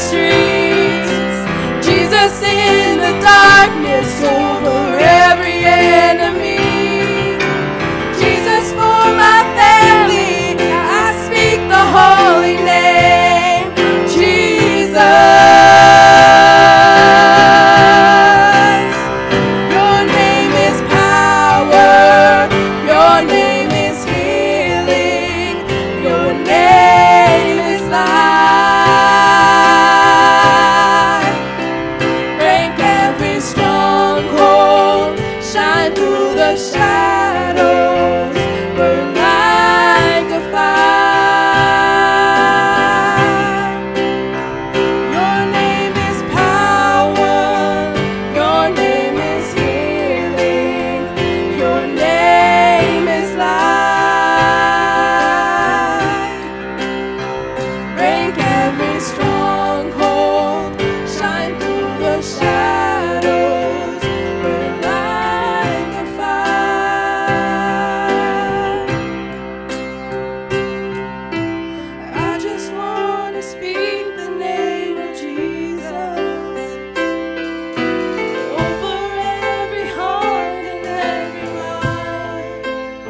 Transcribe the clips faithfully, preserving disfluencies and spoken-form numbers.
streets. Jesus in the darkness over every enemy. Jesus for my family, I speak the holy name. Jesus. Your name is power. Your name is healing. Your name is life. Break every stronghold. Shine through the shadows. Burn like a fire. Your name is power. Your name is healing. Your name is life. Break every stronghold. Shine through the shadows. Burn like a fire. I just want to speak the name of Jesus over every heart and every mind.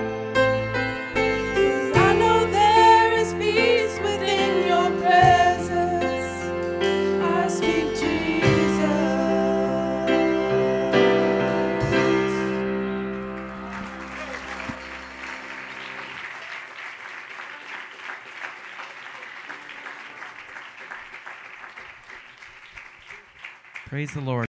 'Cause I know there is peace within your presence. I speak Jesus. Praise the Lord.